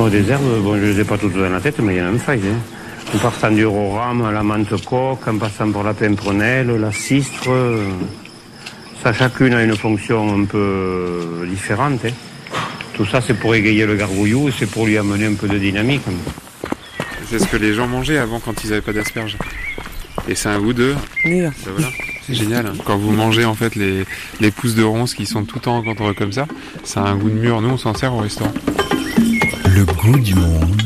Bon, des herbes, bon, je ne les ai pas toutes dans la tête, mais il y en a une faille. En partant du roram, la menthe coque, en passant par la pimprenelle, la cistre, ça chacune a une fonction un peu différente. Tout ça, c'est pour égayer le gargouillou et c'est pour lui amener un peu de dynamique. C'est ce que les gens mangeaient avant quand ils n'avaient pas d'asperges. Et c'est un goût de mûr. Ben voilà, c'est génial. Quand vous mangez en fait les pousses de ronces qui sont tout le temps en comme ça, ça a un goût de mûr. Nous, on s'en sert au restaurant. Le goût du monde.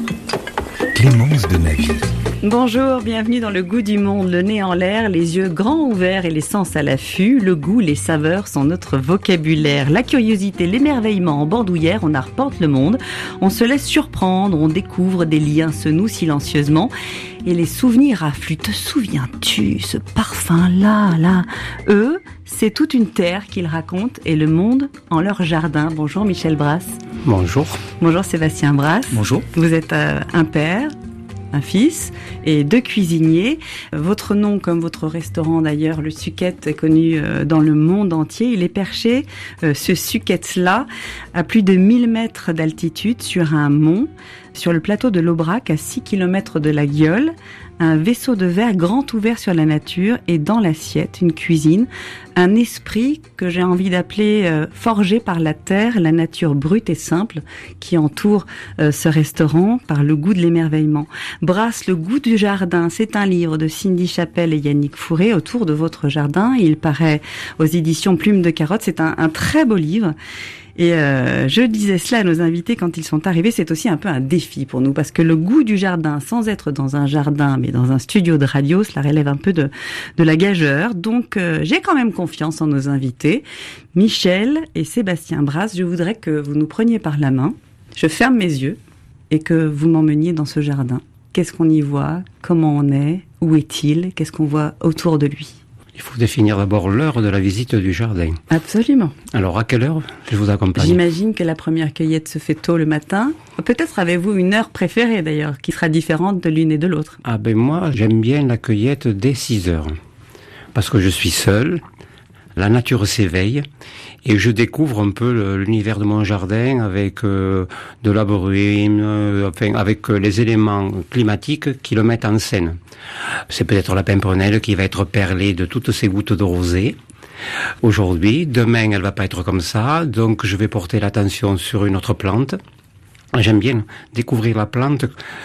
Clémence de Navy. Bonjour, bienvenue dans le goût du monde. Le nez en l'air, les yeux grands ouverts et les sens à l'affût. Le goût, les saveurs sont notre vocabulaire. La curiosité, l'émerveillement en bandoulière, on arpente le monde. On se laisse surprendre, on découvre, des liens se nouent silencieusement. Et les souvenirs affluent. Te souviens-tu, ce parfum-là, là? Eux, c'est toute une terre qu'ils racontent et le monde en leur jardin. Bonjour Michel Brasse. Bonjour. Bonjour Sébastien Brasse. Bonjour. Vous êtes un père, un fils et 2 cuisiniers. Votre nom, comme votre restaurant d'ailleurs, le Suquette, est connu dans le monde entier. Il est perché, ce Suquette-là, à plus de 1000 mètres d'altitude sur un mont, sur le plateau de l'Aubrac, à 6 km de la Gueule. Un vaisseau de verre grand ouvert sur la nature et dans l'assiette, une cuisine, un esprit que j'ai envie d'appeler forgé par la terre, la nature brute et simple qui entoure ce restaurant par le goût de l'émerveillement. Brasse, le goût du jardin, c'est un livre de Cindy Chapelle et Yannick Fourré autour de votre jardin. Il paraît aux éditions Plume de Carotte. C'est un très beau livre. Et je disais cela à nos invités quand ils sont arrivés, c'est aussi un peu un défi pour nous, parce que le goût du jardin, sans être dans un jardin, mais dans un studio de radio, cela relève un peu de la gageure. Donc j'ai quand même confiance en nos invités. Michel et Sébastien Brasse, je voudrais que vous nous preniez par la main, je ferme mes yeux, et que vous m'emmeniez dans ce jardin. Qu'est-ce qu'on y voit? Comment on est? Où est-il? Qu'est-ce qu'on voit autour de lui? Il faut définir d'abord l'heure de la visite du jardin. Absolument. Alors, à quelle heure je vous accompagne? J'imagine que la première cueillette se fait tôt le matin. Peut-être avez-vous une heure préférée d'ailleurs, qui sera différente de l'une et de l'autre. Ah ben moi, j'aime bien la cueillette dès 6 heures. Parce que je suis seul, la nature s'éveille, et je découvre un peu l'univers de mon jardin avec de la bruine, avec les éléments climatiques qui le mettent en scène. C'est peut-être la pimprenelle qui va être perlée de toutes ces gouttes de rosée. Aujourd'hui, demain, elle va pas être comme ça, donc je vais porter l'attention sur une autre plante. J'aime bien découvrir la plante,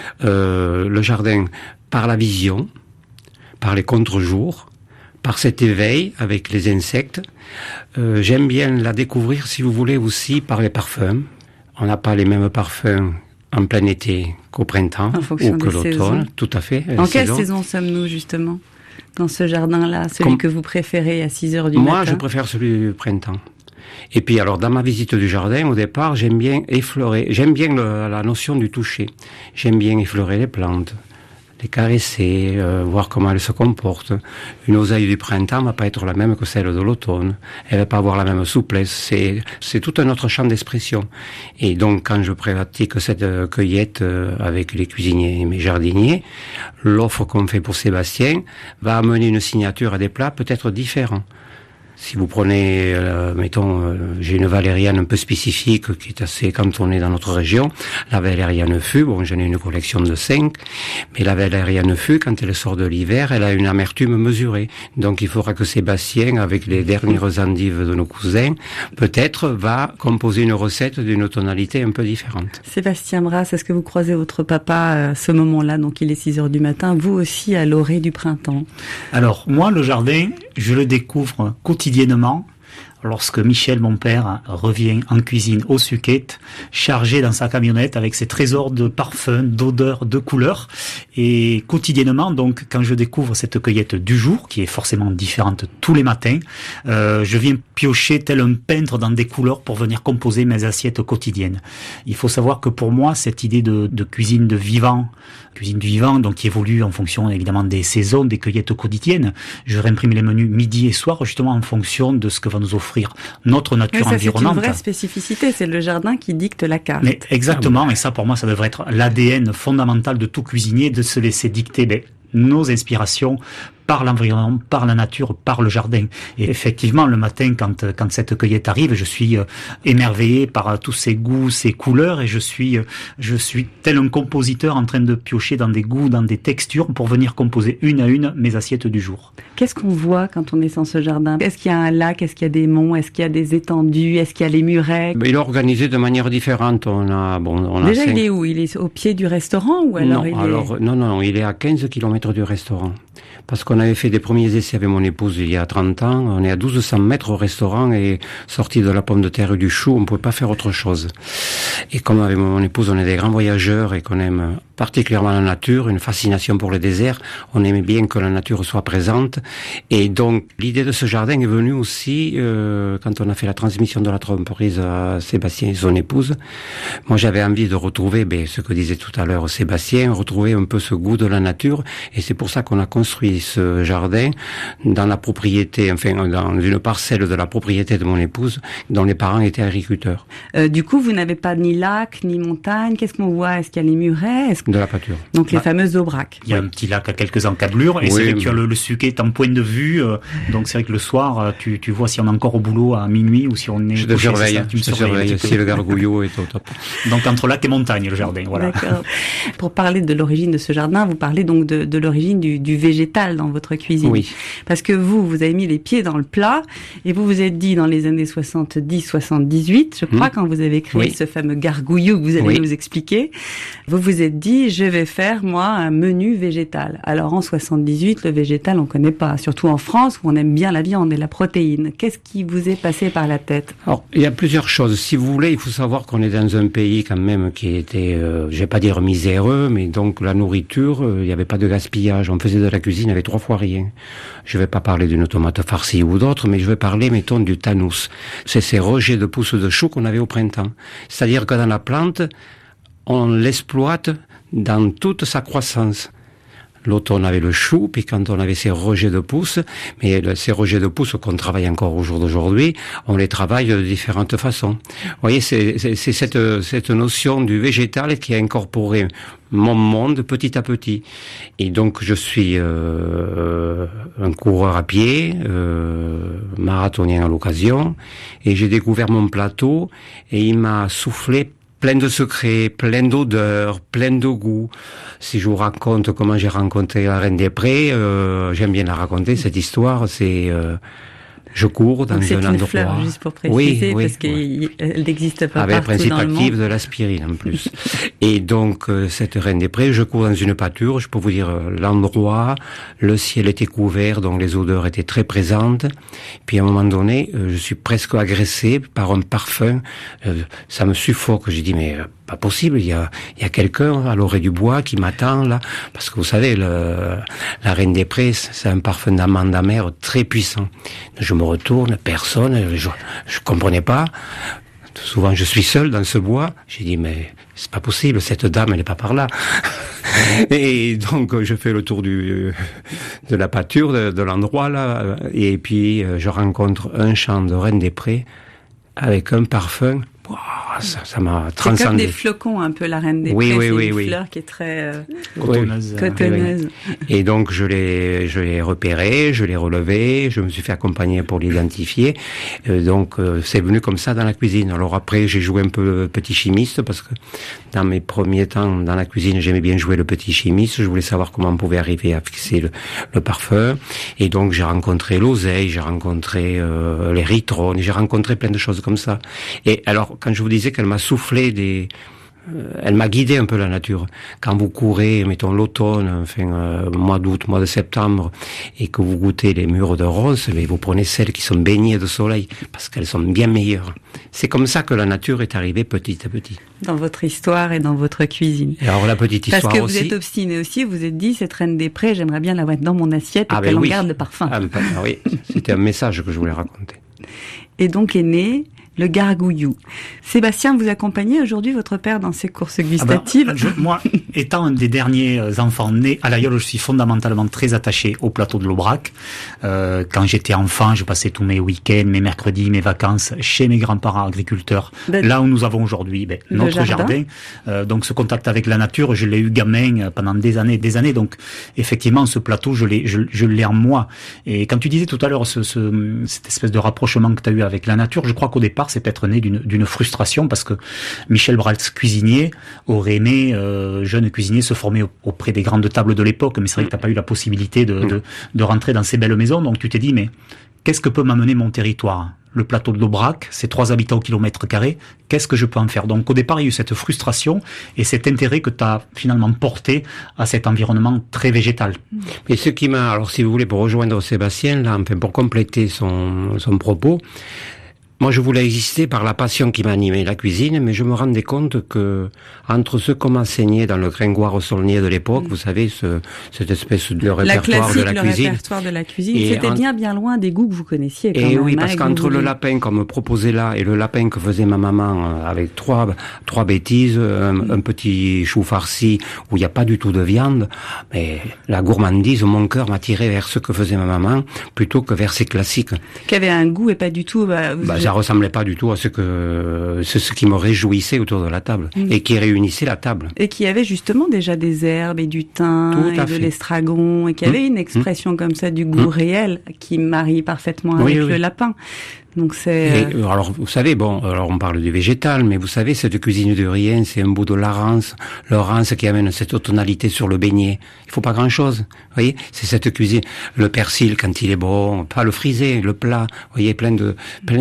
le jardin, par la vision, par les contre-jours, par cet éveil avec les insectes. J'aime bien la découvrir, si vous voulez, aussi par les parfums. On n'a pas les mêmes parfums en plein été qu'au printemps ou que l'automne. Tout à fait. En quelle saison sommes-nous justement dans ce jardin-là, celui que vous préférez à 6 heures du matin? Moi, je préfère celui du printemps. Et puis alors, dans ma visite du jardin, au départ, j'aime bien effleurer. J'aime bien la notion du toucher. J'aime bien effleurer les plantes, les caresser, voir comment elles se comportent. Une oseille du printemps va pas être la même que celle de l'automne. Elle va pas avoir la même souplesse. C'est tout un autre champ d'expression. Et donc, quand je pratique cette cueillette avec les cuisiniers et mes jardiniers, l'offre qu'on fait pour Sébastien va amener une signature à des plats peut-être différents. Si vous prenez, j'ai une valériane un peu spécifique qui est assez cantonnée dans notre région. La valériane fût, bon, j'en ai une collection de 5, mais la valériane fût, quand elle sort de l'hiver, elle a une amertume mesurée. Donc il faudra que Sébastien, avec les dernières endives de nos cousins, peut-être va composer une recette d'une tonalité un peu différente. Sébastien Brasse, est-ce que vous croisez votre papa à ce moment-là, donc il est 6 heures du matin, vous aussi à l'orée du printemps? Alors, moi, le jardin, je le découvre quotidiennement lorsque Michel, mon père, revient en cuisine au Suquette, chargé dans sa camionnette avec ses trésors de parfums, d'odeurs, de couleurs. Et quotidiennement, donc, quand je découvre cette cueillette du jour, qui est forcément différente tous les matins, je viens piocher tel un peintre dans des couleurs pour venir composer mes assiettes quotidiennes. Il faut savoir que pour moi, cette idée de cuisine de vivant, cuisine du vivant, donc qui évolue en fonction évidemment des saisons, des cueillettes quotidiennes. Je réimprime les menus midi et soir justement en fonction de ce que va nous offrir notre nature environnante. C'est une vraie spécificité, c'est le jardin qui dicte la carte. Mais exactement, et ça pour moi ça devrait être l'ADN fondamental de tout cuisinier, de se laisser dicter nos inspirations par l'environnement, par la nature, par le jardin. Et effectivement, le matin, quand cette cueillette arrive, je suis émerveillé par tous ces goûts, ces couleurs, et je suis tel un compositeur en train de piocher dans des goûts, dans des textures, pour venir composer une à une mes assiettes du jour. Qu'est-ce qu'on voit quand on est dans ce jardin? Est-ce qu'il y a un lac? Est-ce qu'il y a des monts? Est-ce qu'il y a des étendues? Est-ce qu'il y a les murets? Il est organisé de manière différente. Déjà, il est où? Il est au pied du restaurant ou alors Non, il est à 15 km du restaurant. Parce qu'on avait fait des premiers essais avec mon épouse il y a 30 ans. On est à 1200 mètres au restaurant et sorti de la pomme de terre et du chou, on ne pouvait pas faire autre chose. Et comme avec mon épouse, on est des grands voyageurs et qu'on aime particulièrement la nature, une fascination pour le désert, on aimait bien que la nature soit présente. Et donc, l'idée de ce jardin est venue aussi quand on a fait la transmission de la tromperise à Sébastien et son épouse. Moi, j'avais envie de retrouver ce que disait tout à l'heure Sébastien, retrouver un peu ce goût de la nature. Et c'est pour ça qu'on a construit ce jardin dans la propriété, dans une parcelle de la propriété de mon épouse, dont les parents étaient agriculteurs. Du coup, vous n'avez pas ni lac, ni montagne. Qu'est-ce qu'on voit? Est-ce qu'il y a les murets? De la pâture. Donc les fameuses aubracs. Il y a un petit lac à quelques encablures, et c'est vrai que tu as le Suquet en point de vue, donc c'est vrai que le soir, tu vois si on est encore au boulot à minuit ou si on est... Je te surveille si le gargouillot est au top. Donc entre lac et montagne, le jardin, voilà. D'accord. Pour parler de l'origine de ce jardin, vous parlez donc de l'origine du végétal dans votre cuisine. Oui. Parce que vous avez mis les pieds dans le plat, et vous vous êtes dit dans les années 70-78, je crois, quand vous avez créé ce fameux gargouillou que vous allez nous expliquer, vous vous êtes dit, je vais faire, moi, un menu végétal. Alors, en 78, le végétal, on connaît pas. Surtout en France, où on aime bien la viande et la protéine. Qu'est-ce qui vous est passé par la tête? Alors, il y a plusieurs choses. Si vous voulez, il faut savoir qu'on est dans un pays, quand même, qui était, je vais pas dire miséreux, mais donc, la nourriture, il n'y avait pas de gaspillage. On faisait de la cuisine avec 3 fois rien. Je vais pas parler d'une tomate farcie ou d'autres, mais je vais parler, mettons, du tanous. C'est ces rejets de pousses de chou qu'on avait au printemps. C'est-à-dire que dans la plante, on l'exploite dans toute sa croissance. L'automne avait le chou, puis quand on avait ces rejets de pousses, mais ces rejets de pousses qu'on travaille encore au jour d'aujourd'hui, on les travaille de différentes façons. Vous voyez, c'est cette notion du végétal qui a incorporé mon monde petit à petit. Et donc je suis un coureur à pied, marathonien à l'occasion, et j'ai découvert mon plateau, et il m'a soufflé plein de secrets, plein d'odeurs, plein de goûts. Si je vous raconte comment j'ai rencontré la Reine des Prés, j'aime bien la raconter, cette histoire. C'est je cours dans un endroit. C'est une fleur, juste pour préciser, parce qu'elle n'existe pas avec partout principe dans le monde. actif de l'aspirine en plus. Et donc cette Reine des Prés, je cours dans une pâture. Je peux vous dire l'endroit, le ciel était couvert, donc les odeurs étaient très présentes. Puis à un moment donné, je suis presque agressé par un parfum. Ça me suffoque. J'ai dit mais pas possible. Il y a quelqu'un à l'orée du bois qui m'attend là, parce que vous savez la Reine des Prés, c'est un parfum d'amande amère très puissant. Je me retourne, personne, je comprenais pas. Souvent, je suis seul dans ce bois. J'ai dit, mais c'est pas possible, cette dame, elle est pas par là. Et donc, je fais le tour de la pâture, de l'endroit, là. Et puis, je rencontre un champ de Reine des Prés avec un parfum. Ça m'a transcendé. C'est comme des flocons, un peu, la Reine des Prés. C'est une fleur qui est très cotonneuse. Et donc, je l'ai repéré, je l'ai relevé, je me suis fait accompagner pour l'identifier. Donc, c'est venu comme ça dans la cuisine. Alors après, j'ai joué un peu le petit chimiste, parce que dans mes premiers temps, dans la cuisine, j'aimais bien jouer le petit chimiste. Je voulais savoir comment on pouvait arriver à fixer le parfum. Et donc, j'ai rencontré l'oseille, j'ai rencontré les ritrones, j'ai rencontré plein de choses comme ça. Et alors, quand je vous disais qu'elle m'a soufflé elle m'a guidé un peu la nature. Quand vous courez, mettons l'automne, mois d'août, mois de septembre, et que vous goûtez les mûres de ronces, mais vous prenez celles qui sont baignées de soleil, parce qu'elles sont bien meilleures. C'est comme ça que la nature est arrivée petit à petit. Dans votre histoire et dans votre cuisine. Et alors la petite histoire aussi. Parce que vous êtes obstiné aussi, vous êtes dit, cette Reine des Prés, j'aimerais bien la mettre dans mon assiette et qu'elle en garde le parfum. Oui, c'était un message que je voulais raconter. Et donc est née le gargouillou. Sébastien, vous accompagnez aujourd'hui votre père dans ses courses gustatives. Moi, étant un des derniers enfants nés à l'Aïeul, je suis fondamentalement très attaché au plateau de l'Aubrac. Quand j'étais enfant, je passais tous mes week-ends, mes mercredis, mes vacances chez mes grands-parents agriculteurs. Là où nous avons aujourd'hui notre jardin. Donc ce contact avec la nature, je l'ai eu gamin pendant des années. Donc effectivement, ce plateau, je l'ai en moi. Et quand tu disais tout à l'heure cette espèce de rapprochement que tu as eu avec la nature, je crois qu'au départ, c'est peut-être né d'une frustration parce que Michel Brals, cuisinier, aurait aimé, jeune cuisinier, se former auprès des grandes tables de l'époque, mais c'est vrai que t'as pas eu la possibilité de rentrer dans ces belles maisons, donc tu t'es dit, mais qu'est-ce que peut m'amener mon territoire ? Le plateau de l'Aubrac, c'est 3 habitants au kilomètre carré, qu'est-ce que je peux en faire ? Donc au départ, il y a eu cette frustration et cet intérêt que tu as finalement porté à cet environnement très végétal. Et ce qui m'a, alors si vous voulez, pour rejoindre Sébastien, là, enfin pour compléter son propos, moi, je voulais exister par la passion qui m'animait la cuisine, mais je me rendais compte que entre ce qu'on m'enseignait dans le Gringoire Saulnier de l'époque, vous savez, cette espèce de répertoire de la cuisine. Le répertoire de la cuisine, c'était bien loin des goûts que vous connaissiez. Quand et même, oui, parce qu'entre le lapin qu'on me proposait là et le lapin que faisait ma maman avec trois bêtises, un petit chou farci où il n'y a pas du tout de viande, mais la gourmandise, mon cœur m'attirait vers ce que faisait ma maman plutôt que vers ces classiques. Qui avait un goût et pas du tout. Ça ressemblait pas du tout à ce qui me réjouissait autour de la table et qui réunissait la table. Et qui avait justement déjà des herbes et du thym et de l'estragon et qui avait une expression comme ça du goût réel qui marie parfaitement avec le lapin. Donc alors vous savez, alors on parle du végétal, mais vous savez, cette cuisine de Rien, c'est un bout de l'Arance qui amène cette tonalité sur le beignet. Il faut pas grand-chose, vous voyez. C'est cette cuisine, le persil quand il est bon, pas le frisé, le plat, vous voyez, plein de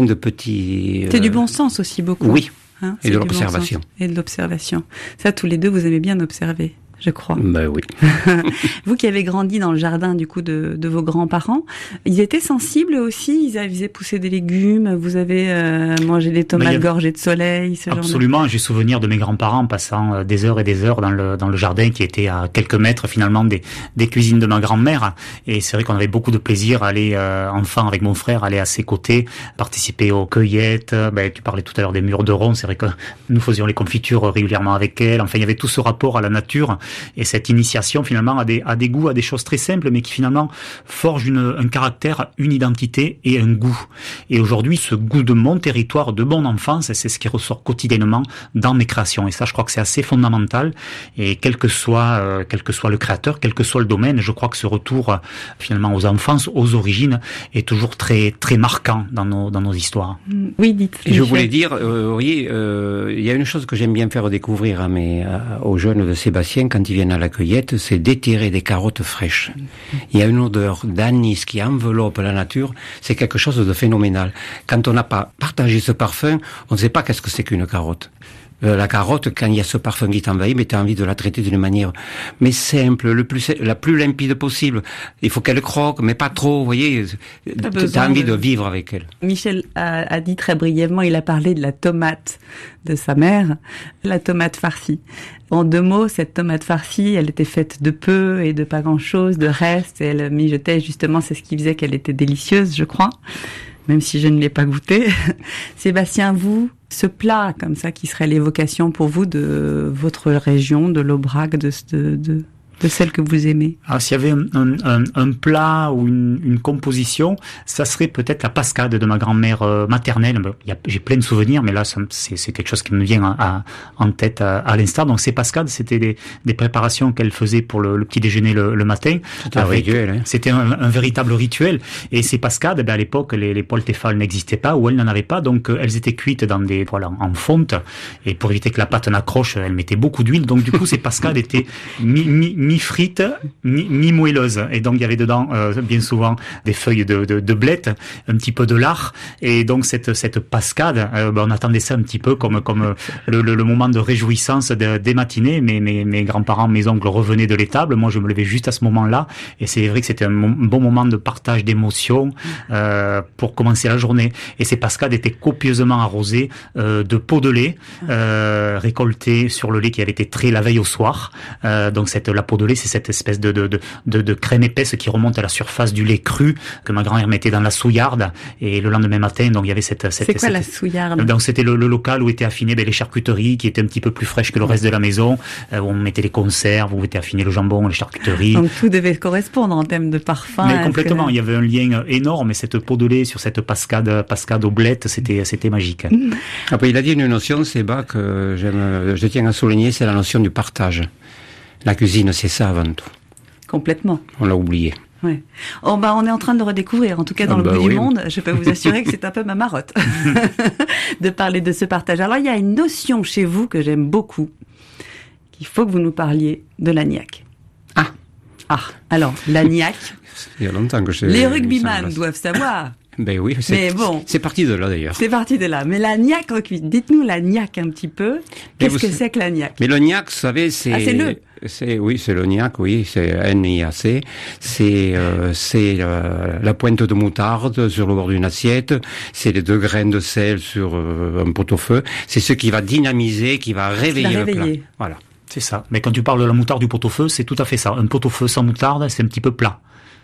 petits. C'est du bon sens aussi beaucoup. Oui. Et de l'observation. Et de l'observation. Ça, tous les deux, vous aimez bien observer, je crois. Ben oui. Vous qui avez grandi dans le jardin du coup de vos grands-parents, ils étaient sensibles aussi, ils avaient poussé des légumes, vous avez mangé des tomates gorgées de soleil, Absolument, j'ai souvenir de mes grands-parents passant des heures et des heures dans le jardin qui était à quelques mètres finalement des cuisines de ma grand-mère, et c'est vrai qu'on avait beaucoup de plaisir à aller enfant avec mon frère, aller à ses côtés, participer aux cueillettes. Tu parlais tout à l'heure des mûres de rond, c'est vrai que nous faisions les confitures régulièrement avec elle. Enfin, il y avait tout ce rapport à la nature et cette initiation finalement à des goûts, à des choses très simples, mais qui finalement forgent un caractère, une identité et un goût. Et aujourd'hui, ce goût de mon territoire, de mon enfance, c'est ce qui ressort quotidiennement dans mes créations. Et ça, je crois que c'est assez fondamental. Et quel que soit le créateur, quel que soit le domaine, je crois que ce retour finalement aux enfances, aux origines, est toujours très très marquant dans nos histoires. Oui, dites. Et je voulais dire, il y a une chose que j'aime bien faire découvrir aux jeunes de Sébastien quand ils viennent à la cueillette, c'est d'étirer des carottes fraîches. Il y a une odeur d'anis qui enveloppe la nature, c'est quelque chose de phénoménal. Quand on n'a pas partagé ce parfum, on ne sait pas qu'est-ce que c'est qu'une carotte. La carotte, quand il y a ce parfum qui t'envahit, mais tu as envie de la traiter d'une manière simple, la plus limpide possible. Il faut qu'elle croque, mais pas trop, vous voyez. Tu as envie de vivre avec elle. Michel a dit très brièvement, il a parlé de la tomate de sa mère, la tomate farcie. En 2 mots, cette tomate farcie, elle était faite de peu et de pas grand-chose, de reste, et elle mijotait justement, c'est ce qui faisait qu'elle était délicieuse, je crois, même si je ne l'ai pas goûtée. Sébastien, vous, ce plat comme ça qui serait l'évocation pour vous de votre région, de l'Aubrac, de celle que vous aimez? Alors, s'il y avait un plat ou une composition, ça serait peut-être la pascade de ma grand-mère maternelle. J'ai plein de souvenirs, mais là, c'est quelque chose qui me vient en tête à l'instant. Donc, ces pascades, c'était des préparations qu'elle faisait pour le petit déjeuner le matin. C'était un rituel, hein. C'était un véritable rituel. Et ces pascades, à l'époque, les poêles Tefal n'existaient pas, ou elles n'en avaient pas, donc elles étaient cuites dans des poêles en fonte. Et pour éviter que la pâte n'accroche, elle mettait beaucoup d'huile. Donc, du coup, ces pascades étaient mi-frites, mi-moelleuses. Et donc, il y avait dedans, bien souvent, des feuilles de blette, un petit peu de lard. Et donc, cette pascade, on attendait ça un petit peu comme le moment de réjouissance des matinées. Mes grands-parents, mes oncles revenaient de l'étable. Moi, je me levais juste à ce moment-là. Et c'est vrai que c'était un bon moment de partage d'émotions, pour commencer la journée. Et ces pascades étaient copieusement arrosées, de pots de lait, récoltés sur le lait qui avait été trait la veille au soir. Donc, la peau pot de lait, c'est cette espèce de crème épaisse qui remonte à la surface du lait cru que ma grand-mère mettait dans la souillarde. Et le lendemain matin, donc il y avait cette c'est quoi la souillarde? Donc c'était le local où étaient affinées les charcuteries qui étaient un petit peu plus fraîches que le reste de la maison, où on mettait les conserves, où étaient affinées le jambon, les charcuteries. Donc tout devait correspondre en termes de parfum. Mais complètement, il y avait un lien énorme, et cette pot de lait sur cette pascade aux blettes, c'était magique. Après, il a dit une notion, Seba, que je tiens à souligner, c'est la notion du partage. La cuisine, c'est ça avant tout. Complètement. On l'a oublié. Ouais. On est en train de le redécouvrir, en tout cas dans le bout du monde. Je peux vous assurer que c'est un peu ma marotte de parler de ce partage. Alors, il y a une notion chez vous que j'aime beaucoup, qu'il faut que vous nous parliez de l'agnac. Alors, l'agnac. Il y a longtemps que les rugbyman doivent savoir. Ben oui, c'est parti de là d'ailleurs. C'est parti de là. Mais l'agnac, dites-nous l'agnac un petit peu. Qu'est-ce que c'est que l'agnac? Mais l'agnac, vous savez, c'est... Ah, c'est le... C'est l'agnac, oui, c'est N-I-A-C. C'est la pointe de moutarde sur le bord d'une assiette. C'est les 2 graines de sel sur un pot-au-feu. C'est ce qui va dynamiser, qui va réveiller le plat. Voilà. C'est ça. Mais quand tu parles de la moutarde du pot-au-feu, c'est tout à fait ça. Un pot-au-feu sans moutarde, c'est un petit peu plat.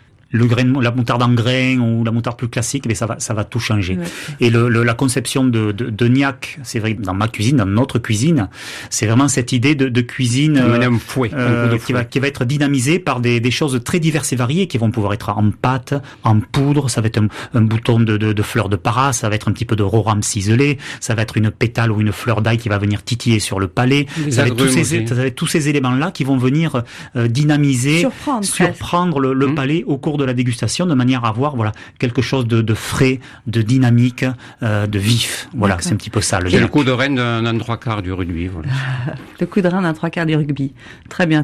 La moutarde en grain ou la moutarde plus classique, mais ça va tout changer. Ouais. Et la conception de gnac, c'est vrai, dans ma cuisine, dans notre cuisine, c'est vraiment cette idée de cuisine un fouet, qui va être dynamisée par des choses très diverses et variées, qui vont pouvoir être en pâte, en poudre. Ça va être un bouton de fleur de para, ça va être un petit peu de rorame ciselé, ça va être une pétale ou une fleur d'ail qui va venir titiller sur le palais. Ça va être tous ces éléments-là qui vont venir dynamiser, surprendre le palais au cours de la dégustation, de manière à avoir quelque chose de frais, de dynamique, de vif. Voilà, c'est un petit peu ça. C'est le coup de reine d'un 3/4 du rugby. Voilà. Le coup de reine d'un 3/4 du rugby. Très bien.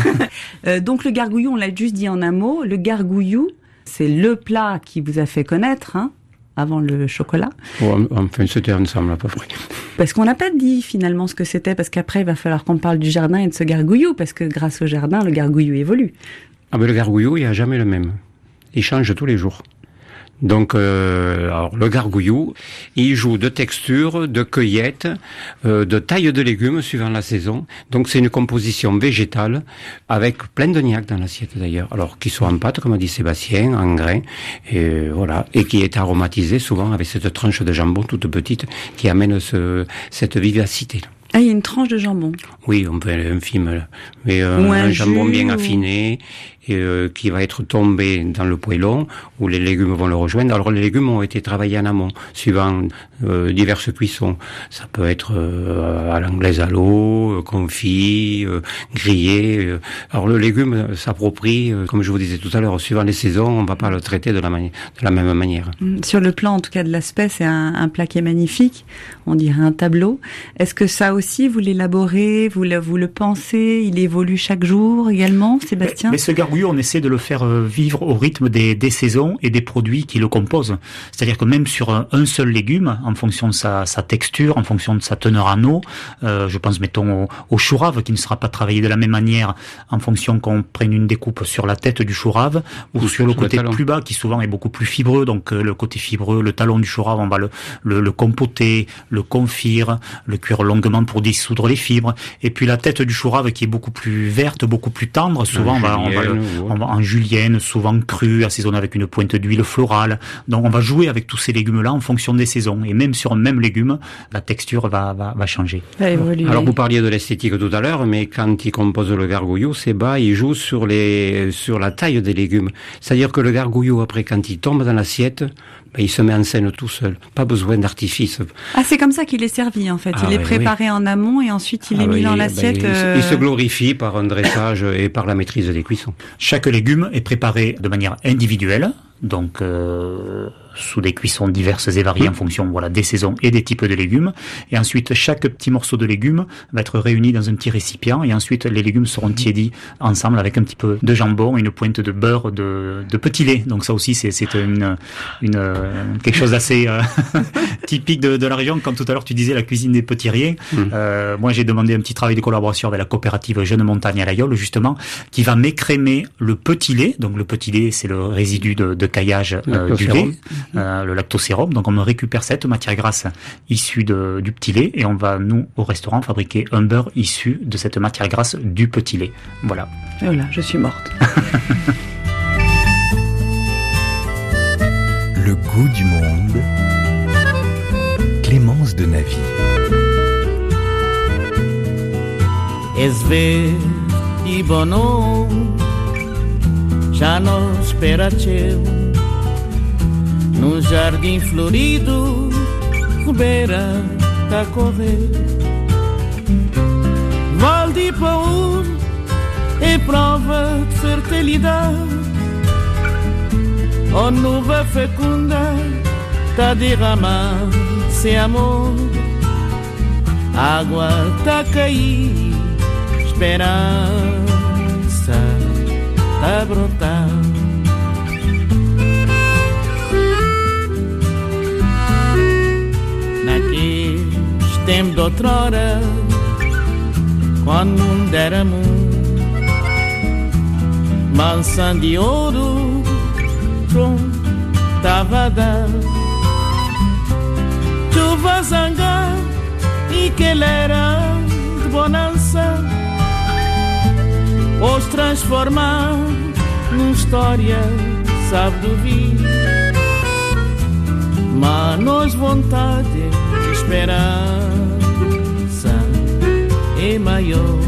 Donc le gargouillou, on l'a juste dit en un mot, le gargouillou, c'est le plat qui vous a fait connaître, avant le chocolat. Enfin, c'était ensemble à peu près. Parce qu'on n'a pas dit finalement ce que c'était, parce qu'après il va falloir qu'on parle du jardin et de ce gargouillou, parce que grâce au jardin, le gargouillou évolue. Ah ben le gargouillou, il n'y a jamais le même. Il change tous les jours. Donc, alors le gargouillou, il joue de texture, de cueillette, de taille de légumes suivant la saison. Donc c'est une composition végétale avec plein de gnac dans l'assiette d'ailleurs. Alors qui soit en pâte, comme a dit Sébastien, en grain, et voilà, et qui est aromatisé souvent avec cette tranche de jambon toute petite qui amène cette vivacité. Ah, il y a une tranche de jambon. Oui, on peut infime, mais un jambon bien affiné. Qui va être tombé dans le poêlon où les légumes vont le rejoindre. Alors les légumes ont été travaillés en amont, suivant diverses cuissons. Ça peut être à l'anglaise à l'eau, confit, grillé. Alors le légume s'approprie, comme je vous disais tout à l'heure, suivant les saisons, on va pas le traiter de la même manière. Sur le plan, en tout cas, de l'aspect, c'est un plat qui est magnifique. On dirait un tableau. Est-ce que ça aussi, vous l'élaborez, vous le pensez, il évolue chaque jour également, Sébastien? Mais ce gargouillou, on essaie de le faire vivre au rythme des saisons et des produits qui le composent. C'est-à-dire que même sur un seul légume, en fonction de sa texture, en fonction de sa teneur en eau, je pense, mettons, au chou rave, qui ne sera pas travaillé de la même manière en fonction qu'on prenne une découpe sur la tête du chou rave ou sur le côté plus bas, qui souvent est beaucoup plus fibreux. Donc le côté fibreux, le talon du chou rave, on va le compoter, le confire, le cuire longuement pour dissoudre les fibres. Et puis la tête du chou rave, qui est beaucoup plus verte, beaucoup plus tendre, souvent on va en julienne, souvent cru, assaisonné avec une pointe d'huile florale. Donc on va jouer avec tous ces légumes-là en fonction des saisons. Et même sur un même légume, la texture va changer. Alors vous parliez de l'esthétique tout à l'heure, mais quand il compose le gargouillou, il joue sur la taille des légumes. C'est-à-dire que le gargouillou, après, quand il tombe dans l'assiette, il se met en scène tout seul. Pas besoin d'artifice. Ah, c'est comme ça qu'il est servi, en fait. Il est préparé en amont et ensuite il est mis dans l'assiette. Il se glorifie par un dressage et par la maîtrise des cuissons. Chaque légume est préparé de manière individuelle. Donc sous des cuissons diverses et variées en fonction des saisons et des types de légumes. Et ensuite, chaque petit morceau de légumes va être réuni dans un petit récipient et ensuite les légumes seront tiédis ensemble avec un petit peu de jambon et une pointe de beurre de petit lait. Donc ça aussi, c'est quelque chose d'assez typique de la région. Comme tout à l'heure, tu disais la cuisine des petits riens. Moi, j'ai demandé un petit travail de collaboration avec la coopérative Jeune Montagne à l'Aïole, justement, qui va m'écrémer le petit lait. Donc le petit lait, c'est le résidu de caillage du lait. le lactosérum. Donc on récupère cette matière grasse issue du petit lait et on va, nous, au restaurant, fabriquer un beurre issu de cette matière grasse du petit lait. Voilà. Voilà, je suis morte. Le goût du monde. Clémence de Navy. És verde e bono, já não espera teu, no jardim florido, beira tá correr. Val de Paul é prova de fertilidade, a nuva fecunda tá derramando-se amor, água tá cair, esperança tá brotar. Naqueles tempos de outrora, quando o mundo era mundo, maçã de ouro, pronto, tava a dar. Chuva zangada e que ele era de bonança, hoje transformar numa história, sabe do vir. Mas vontade e esperança é maior.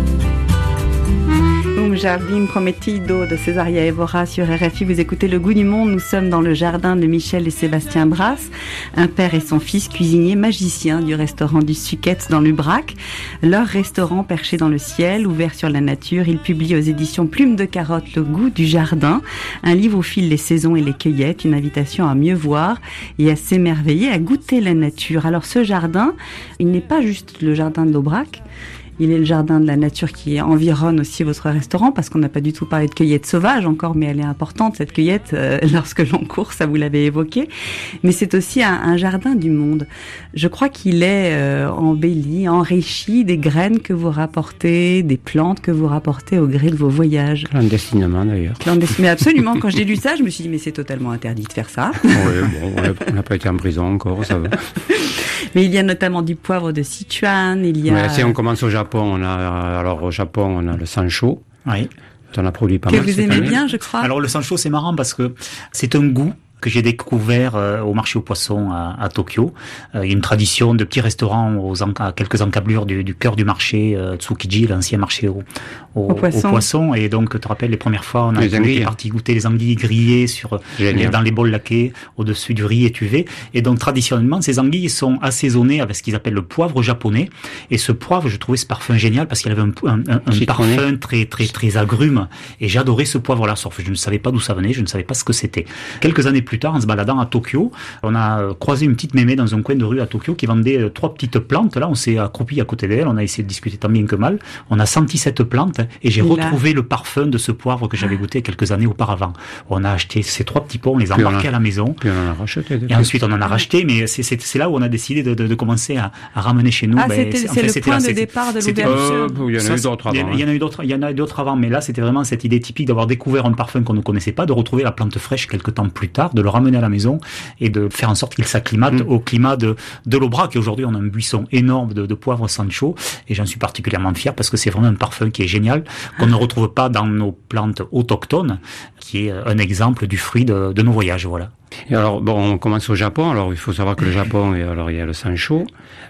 Jardim Prometido de Césaria Évora sur RFI. Vous écoutez Le Goût du Monde. Nous sommes dans le jardin de Michel et Sébastien Brasse, un père et son fils cuisiniers magiciens du restaurant du Suquette dans l'Ubrac. Leur restaurant perché dans le ciel, ouvert sur la nature. Ils publient aux éditions Plume de Carotte Le Goût du Jardin, un livre où filent les saisons et les cueillettes, une invitation à mieux voir et à s'émerveiller, à goûter la nature. Alors ce jardin, il n'est pas juste le jardin de l'Aubrac. Il est le jardin de la nature qui environne aussi votre restaurant, parce qu'on n'a pas du tout parlé de cueillette sauvage encore, mais elle est importante, cette cueillette, lorsque l'on court, ça vous l'avez évoqué. Mais c'est aussi un jardin du monde. Je crois qu'il est embelli, enrichi des graines que vous rapportez, des plantes que vous rapportez au gré de vos voyages. Clandestinement d'ailleurs. Mais absolument, quand j'ai lu ça, je me suis dit, mais c'est totalement interdit de faire ça. Oui, bon, on n'a pas été en prison encore, ça va. Mais il y a notamment du poivre de Sichuan, il y a... Ouais, si on commence au Japon, au Japon, on a le sancho. Oui. On a produit pas mal. Que vous aimez bien, je crois. Alors le sancho, c'est marrant parce que c'est un goût que j'ai découvert au marché aux poissons à Tokyo. Il y a une tradition de petits restaurants à quelques encablures du cœur du marché, Tsukiji, l'ancien marché aux poissons. Et donc, tu te rappelles, les premières fois, on était parti goûter les anguilles grillées dans les bols laqués, au-dessus du riz étuvé. Et donc, traditionnellement, ces anguilles sont assaisonnées avec ce qu'ils appellent le poivre japonais. Et ce poivre, je trouvais ce parfum génial parce qu'il avait un parfum très agrume. Et j'adorais ce poivre-là. Sauf que je ne savais pas d'où ça venait, je ne savais pas ce que c'était. Quelques années plus tard, en se baladant à Tokyo, on a croisé une petite mémé dans un coin de rue à Tokyo qui vendait 3 petites plantes. Là, on s'est accroupi à côté d'elle, on a essayé de discuter tant bien que mal. On a senti cette plante et j'ai retrouvé le parfum de ce poivre que j'avais goûté quelques années auparavant. On a acheté ces 3 petits pots, on les a embarqués à la maison. Puis on en a racheté. Et ensuite, on en a racheté, mais c'est là où on a décidé de commencer à ramener chez nous. C'est le point de départ de l'ouverture. Il y en a eu d'autres avant. Il y en a eu d'autres avant, mais là, c'était vraiment cette idée typique d'avoir découvert un parfum qu'on ne connaissait pas, de retrouver la plante fraîche quelques temps plus tard, de le ramener à la maison et de faire en sorte qu'il s'acclimate au climat de l'Aubrac. Et aujourd'hui, on a un buisson énorme de poivre sancho et j'en suis particulièrement fier parce que c'est vraiment un parfum qui est génial, qu'on ne retrouve pas dans nos plantes autochtones, qui est un exemple du fruit de nos voyages, voilà. Et alors, bon, on commence au Japon. Alors, il faut savoir que le Japon, alors, il y a le sancho.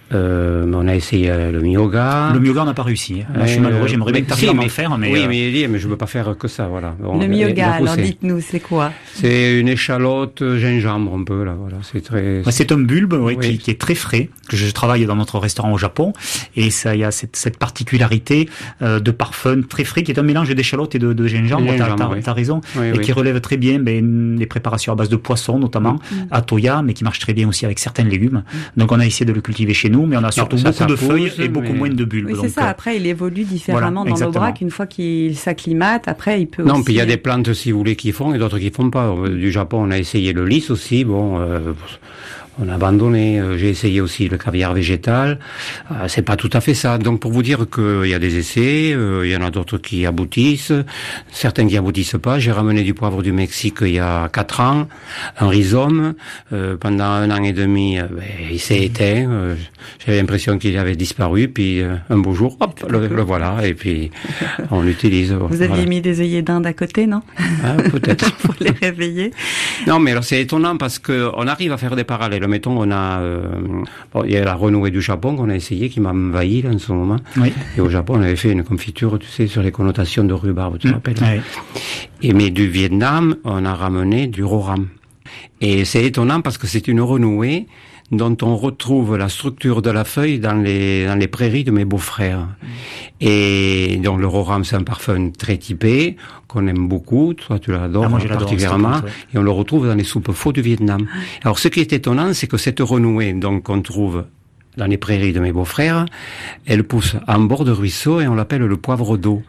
On a essayé le miyoga. Le miyoga, on n'a pas réussi. Moi, je suis malheureux, j'aimerais bien que tu arrives à m'en faire, mais... Oui, mais je ne veux pas faire que ça, voilà. Bon, le miyoga, alors dites-nous, c'est quoi? C'est une échalote gingembre, un peu, là, voilà. C'est très... C'est un bulbe, qui est très frais, que je travaille dans notre restaurant au Japon. Et ça, il y a cette particularité, de parfum très frais, qui est un mélange d'échalote et de gingembre. T'as raison. Et qui relève très bien, les préparations à base de poisson, notamment à Toya, mais qui marche très bien aussi avec certains légumes. Donc on a essayé de le cultiver chez nous, mais on a surtout beaucoup de feuilles et beaucoup moins de bulbes. Oui, c'est ça. Après, il évolue différemment dans l'Aubrac. Une fois qu'il s'acclimate, après, il peut aussi... Non, puis il y a des plantes, si vous voulez, qui font et d'autres qui font pas. Du Japon, on a essayé le lys aussi. Bon, on a abandonné. J'ai essayé aussi le caviar végétal. C'est pas tout à fait ça. Donc pour vous dire qu'il y a des essais, il y en a d'autres qui aboutissent, certains qui aboutissent pas. J'ai ramené du poivre du Mexique il y a 4 ans, un rhizome. Pendant 1 an et demi, il s'est éteint. J'avais l'impression qu'il avait disparu. Puis un beau jour, hop, le voilà. Et puis on l'utilise. Vous aviez mis des œillets d'Inde à côté, non? Peut-être. Pour les réveiller. Non, mais alors c'est étonnant parce que on arrive à faire des parallèles. Mettons, on a, il y a la renouée du Japon qu'on a essayé, qui m'a envahi là en ce moment. Oui. Et au Japon, on avait fait une confiture, tu sais, sur les connotations de rhubarbe, tu te rappelles? Oui. Mais du Vietnam, on a ramené du roram. Et c'est étonnant parce que c'est une renouée dont on retrouve la structure de la feuille dans les prairies de mes beaux-frères. Et donc le roram, c'est un parfum très typé, qu'on aime beaucoup. Toi, tu l'adores particulièrement. Et on le retrouve dans les soupes faux du Vietnam. Alors, ce qui est étonnant, c'est que cette renouée, donc, qu'on trouve dans les prairies de mes beaux-frères, elle pousse en bord de ruisseau et on l'appelle le poivre d'eau.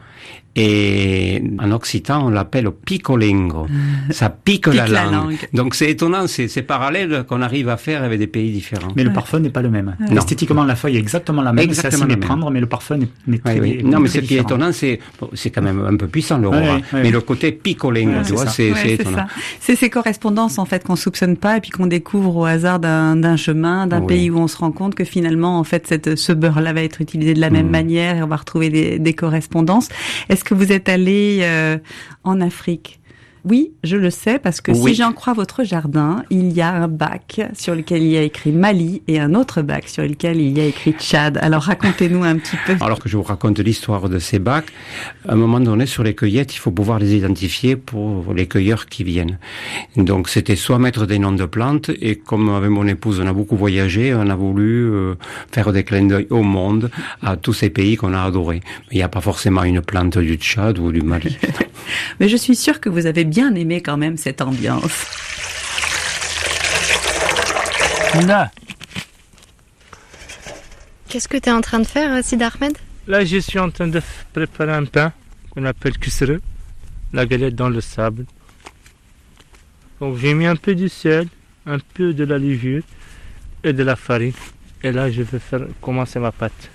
Et en occitan, on l'appelle picolingo. Ça pique la langue. Donc c'est étonnant, c'est parallèle qu'on arrive à faire avec des pays différents. Mais le parfum n'est pas le même. Non. Esthétiquement, la feuille est exactement la même. C'est à s'y méprendre, mais le parfum n'est très différent. Non, mais ce qui est étonnant, c'est quand même un peu puissant, le roram. Mais le côté picolingo, tu vois, c'est étonnant. C'est ces correspondances, en fait, qu'on soupçonne pas et puis qu'on découvre au hasard d'un chemin, d'un pays où on se rend compte que finalement, en fait, ce beurre-là va être utilisé de la même manière et on va retrouver des correspondances. Est-ce que vous êtes allé en Afrique? Oui, je le sais, parce que si j'en crois votre jardin, il y a un bac sur lequel il y a écrit Mali et un autre bac sur lequel il y a écrit Tchad. Alors racontez-nous un petit peu. Alors que je vous raconte l'histoire de ces bacs, à un moment donné, sur les cueillettes, il faut pouvoir les identifier pour les cueilleurs qui viennent. Donc c'était soit mettre des noms de plantes, et comme avec mon épouse, on a beaucoup voyagé, on a voulu faire des clins d'œil au monde, à tous ces pays qu'on a adorés. Mais il n'y a pas forcément une plante du Tchad ou du Mali. Mais je suis sûre que vous avez bien aimé quand même cette ambiance. Là. Qu'est-ce que tu es en train de faire, Sid Ahmed? Là, je suis en train de préparer un pain qu'on appelle kusre, la galette dans le sable. Donc j'ai mis un peu du sel, un peu de la levure et de la farine. Et là, je vais commencer ma pâte.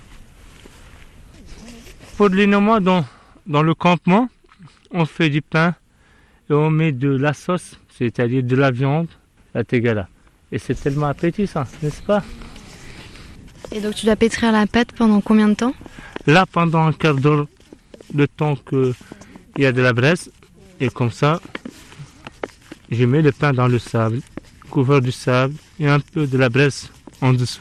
Pour les nomades dans le campement, on fait du pain et on met de la sauce, c'est-à-dire de la viande, la tegala. Et c'est tellement appétissant, n'est-ce pas? Et donc tu dois pétrir la pâte pendant combien de temps? Là, pendant un quart d'heure, le temps qu'il y a de la braise. Et comme ça, je mets le pain dans le sable, couvert du sable et un peu de la braise en dessous.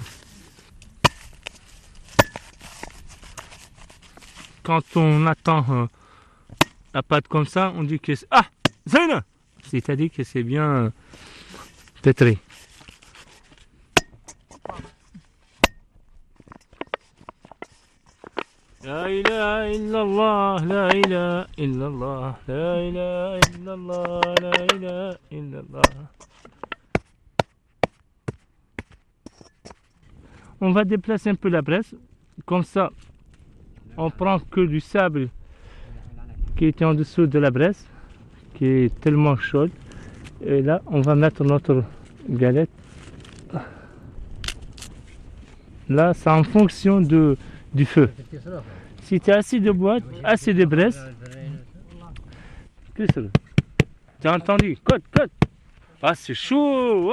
Quand on attend la pâte comme ça, on dit que c'est... Ah, Zaina! C'est-à-dire que c'est bien pétri. La ilaha illallah, la ilaha illallah, la ilaha illallah, la ilaha illallah. On va déplacer un peu la braise, comme ça on prend que du sable qui était en dessous de la braise, qui est tellement chaude. Et là, on va mettre notre galette. Là, c'est en fonction du feu. Si tu as assez de bois, assez de braise, qu'est-ce que tu as entendu? Cote. Ah, c'est chaud.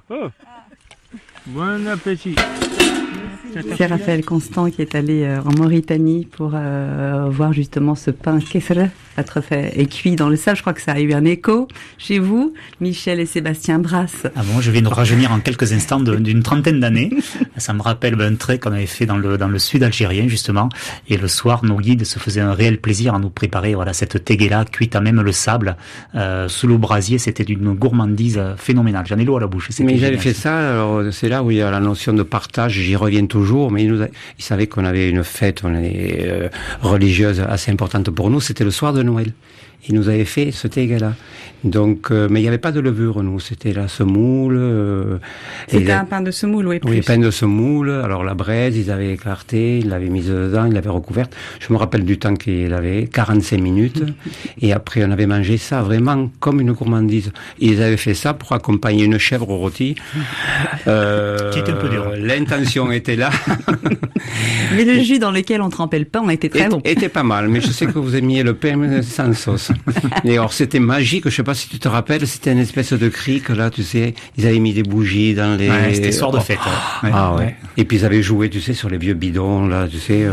Bon appétit. C'est Raphaël Constant qui est allé en Mauritanie pour voir justement ce pain kesre être fait et cuit dans le sable. Je crois que ça a eu un écho chez vous, Michel et Sébastien Brasse. Ah bon, je vais nous rajeunir en quelques instants d'une trentaine d'années. Ça me rappelle un trait qu'on avait fait dans le sud algérien justement. Et le soir, nos guides se faisaient un réel plaisir à nous préparer cette teguela cuite à même le sable sous l'eau brasier. C'était d'une gourmandise phénoménale. J'en ai l'eau à la bouche. Mais j'avais fait ça. Alors c'est là où il y a la notion de partage. J'y reviens toujours. Mais il savait qu'on avait une fête religieuse assez importante pour nous. C'était le soir de Noël. Il nous avait fait ce teguela. Donc, mais il n'y avait pas de levure, nous. C'était la semoule. C'était un pain de semoule, oui. Oui, pain de semoule. Alors la braise, ils avaient écarté, ils l'avaient mise dedans, ils l'avaient recouverte. Je me rappelle du temps qu'il avait, 45 minutes. Et après, on avait mangé ça vraiment comme une gourmandise. Ils avaient fait ça pour accompagner une chèvre au rôti. Qui était un peu dur. L'intention était là. Mais le jus dans lequel on trempait le pain était très bon. Était pas mal, mais je sais que vous aimiez le pain sans sauce. Et alors, c'était magique, je sais pas si tu te rappelles, c'était une espèce de crique, là, tu sais, ils avaient mis des bougies dans les... Ouais, c'était soir de fête. Ouais. Ah ouais. Et puis ils avaient joué, tu sais, sur les vieux bidons, là, tu sais...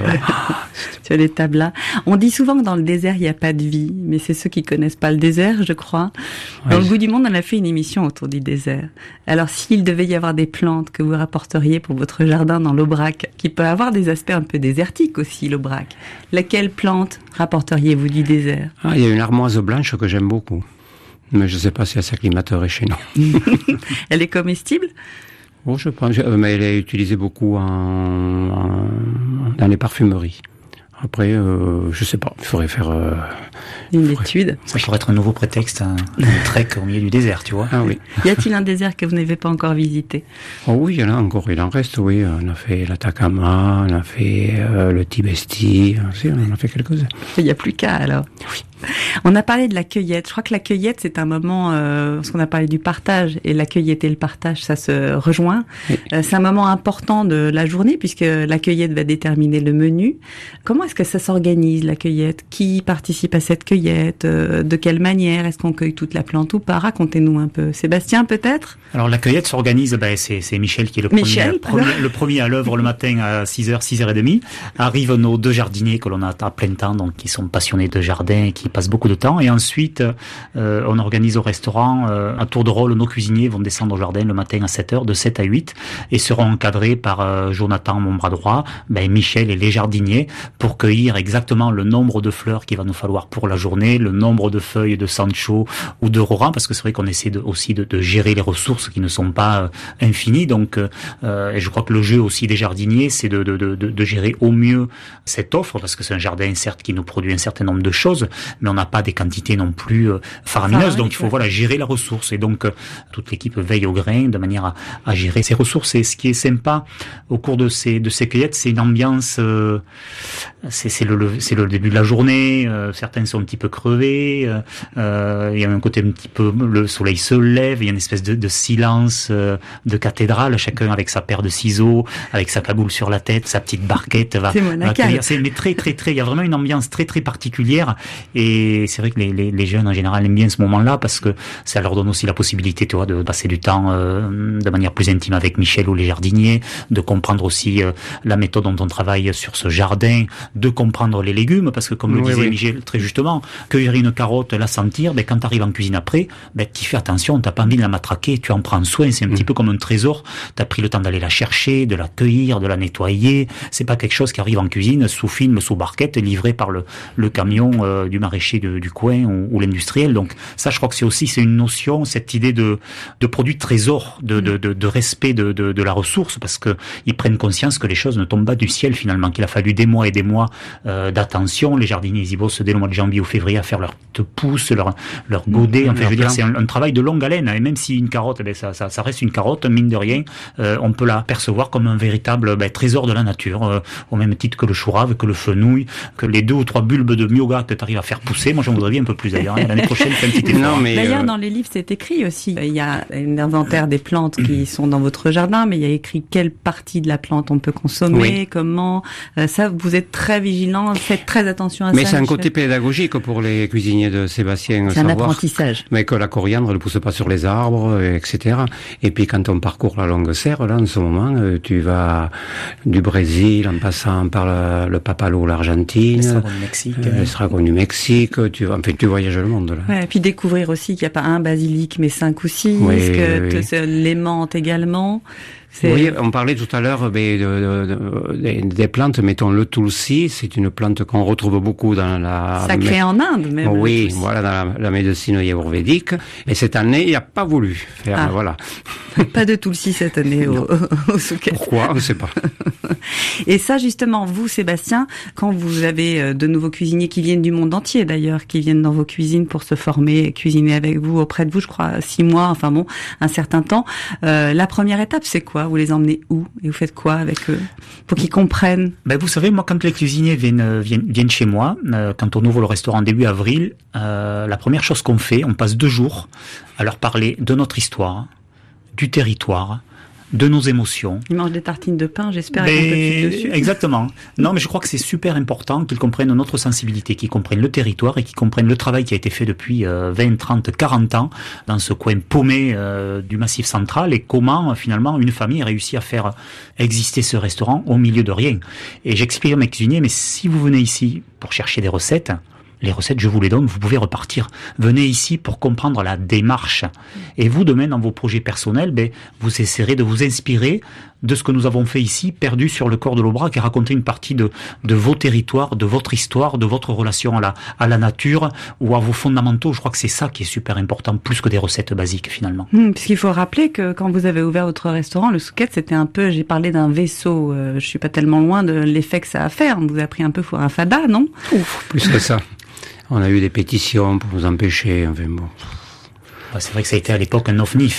Sur les tables-là. On dit souvent que dans le désert, il n'y a pas de vie, mais c'est ceux qui connaissent pas le désert, je crois. Dans le Goût du Monde, on a fait une émission autour du désert. Alors, s'il devait y avoir des plantes que vous rapporteriez pour votre jardin dans l'Aubrac, qui peut avoir des aspects un peu désertiques aussi, l'Aubrac, laquelle plante rapporteriez-vous du désert? Il y a une armoise blanche que j'aime beaucoup. Mais je ne sais pas si elle s'acclimaterait chez nous. Elle est comestible? Oh, je pense, mais elle est utilisée beaucoup dans les parfumeries. Après, je sais pas, il faudrait faire... une étude. Ça pourrait être un nouveau prétexte, un trek au milieu du désert, tu vois. Ah oui. Y a-t-il un désert que vous n'avez pas encore visité? Oh oui, il y en a encore, il en reste, oui. On a fait l'Atacama, on a fait le Tibesti, on a fait quelques-uns. Il n'y a plus qu'à alors. Oui. On a parlé de la cueillette. Je crois que la cueillette, c'est un moment, parce qu'on a parlé du partage, et la cueillette et le partage, ça se rejoint. Oui. C'est un moment important de la journée, puisque la cueillette va déterminer le menu. Comment est-ce que ça s'organise, la cueillette? Qui participe à cette cueillette? De quelle manière? Est-ce qu'on cueille toute la plante ou pas? Racontez-nous un peu. Sébastien, peut-être? Alors, la cueillette s'organise, c'est Michel qui est le premier à l'œuvre le matin à 6h, 6h30. Arrivent nos deux jardiniers que l'on a à plein temps, donc qui sont passionnés de jardin et qui passent beaucoup de temps. Et ensuite, on organise au restaurant, à tour de rôle, nos cuisiniers vont descendre au jardin le matin à 7h, de 7 à 8, et seront encadrés par Jonathan, mon bras droit, Michel et les jardiniers, pour cueillir exactement le nombre de fleurs qu'il va nous falloir pour la journée, le nombre de feuilles de Sancho ou de Roran, parce que c'est vrai qu'on essaie aussi de gérer les ressources qui ne sont pas infinies. Donc, et je crois que le jeu aussi des jardiniers, c'est de gérer au mieux cette offre, parce que c'est un jardin, certes, qui nous produit un certain nombre de choses, mais on n'a pas des quantités non plus faramineuses, donc il faut gérer la ressource. Et donc, toute l'équipe veille au grain de manière à gérer ces ressources. Et ce qui est sympa au cours de ces cueillettes, c'est une ambiance... C'est le début de la journée, certains sont un petit peu crevés, il y a un côté un petit peu, le soleil se lève, il y a une espèce de silence de cathédrale, chacun avec sa paire de ciseaux, avec sa cagoule sur la tête, sa petite barquette va cueillir. Mais très, il y a vraiment une ambiance très, très particulière, et c'est vrai que les jeunes en général aiment bien ce moment-là, parce que ça leur donne aussi la possibilité, tu vois, de passer du temps de manière plus intime avec Michel ou les jardiniers, de comprendre aussi la méthode dont on travaille sur ce jardin, de comprendre les légumes, parce que comme le disait Michel très justement, cueillir une carotte, la sentir, quand tu arrives en cuisine après, tu fais attention, t'as pas envie de la matraquer, tu en prends soin, c'est un petit peu comme un trésor, t'as pris le temps d'aller la chercher, de la cueillir, de la nettoyer, c'est pas quelque chose qui arrive en cuisine sous film, sous barquette, livré par le camion du maraîcher du coin ou l'industriel. Donc ça, je crois que c'est une notion, cette idée de produit trésor, de respect de la ressource, parce que ils prennent conscience que les choses ne tombent pas du ciel finalement, qu'il a fallu des mois et des mois d'attention. Les jardiniers, ils y bossent dès le mois de janvier ou février à faire leur pousse, leur godet. Enfin, je veux dire, c'est un travail de longue haleine. Et même si une carotte, ça reste une carotte, mine de rien, on peut la percevoir comme un véritable trésor de la nature, au même titre que le chou rave, que le fenouil, que les 2 ou 3 bulbes de myoga que tu arrives à faire pousser. Moi, j'en voudrais bien un peu plus d'ailleurs. L'année prochaine, fais un petit effort. D'ailleurs, dans les livres, c'est écrit aussi. Il y a un inventaire des plantes qui sont dans votre jardin, mais il y a écrit quelle partie de la plante on peut consommer, comment. Ça, vous êtes très vigilant, faites très attention à ça. Mais c'est un côté pédagogique pour les cuisiniers de Sébastien. C'est un apprentissage. Mais que la coriandre ne pousse pas sur les arbres, etc. Et puis quand on parcourt la longue serre, là, en ce moment, tu vas du Brésil, en passant par le Papalo, l'Argentine, l'Estragon du Mexique, tu voyages le monde, là. Ouais, et puis découvrir aussi qu'il n'y a pas un basilic, mais 5 ou 6, les menthes également. Oui, on parlait tout à l'heure des plantes, mettons le tulsi, c'est une plante qu'on retrouve beaucoup dans la... Sacrée en Inde, même. Oui, voilà, dans la médecine ayurvédique. Mais cette année, il n'a pas voulu faire, voilà. Pas de tulsi cette année au Phuket. Pourquoi? On ne sait pas. Et ça, justement, vous, Sébastien, quand vous avez de nouveaux cuisiniers qui viennent du monde entier, d'ailleurs, qui viennent dans vos cuisines pour se former et cuisiner avec vous, auprès de vous, je crois, 6 mois, enfin bon, un certain temps, la première étape, c'est quoi? Vous les emmenez où? Et vous faites quoi avec eux? Pour qu'ils comprennent? Vous savez, moi, quand les cuisiniers viennent chez moi, quand on ouvre le restaurant début avril, la première chose qu'on fait, on passe 2 jours à leur parler de notre histoire, du territoire, de nos émotions. Ils mangent des tartines de pain, j'espère, avec un peu de sucre dessus. Exactement. Non, mais je crois que c'est super important qu'ils comprennent notre sensibilité, qu'ils comprennent le territoire et qu'ils comprennent le travail qui a été fait depuis 20, 30, 40 ans dans ce coin paumé du Massif central et comment, finalement, une famille a réussi à faire exister ce restaurant au milieu de rien. Et j'explique à mes cuisiniers, mais si vous venez ici pour chercher des recettes, les recettes, je vous les donne, vous pouvez repartir. Venez ici pour comprendre la démarche. Et vous, demain, dans vos projets personnels, vous essaierez de vous inspirer de ce que nous avons fait ici, perdu sur le corps de l'Aubrac, et raconter une partie de vos territoires, de votre histoire, de votre relation à la nature ou à vos fondamentaux. Je crois que c'est ça qui est super important, plus que des recettes basiques, finalement. Puisqu'il faut rappeler que quand vous avez ouvert votre restaurant, le Phuket, c'était un peu, j'ai parlé d'un vaisseau, je suis pas tellement loin de l'effet que ça a fait. On vous a pris un peu pour un fada, non? Plus que ça. On a eu des pétitions pour nous empêcher, enfin bon. C'est vrai que ça a été à l'époque un ovni,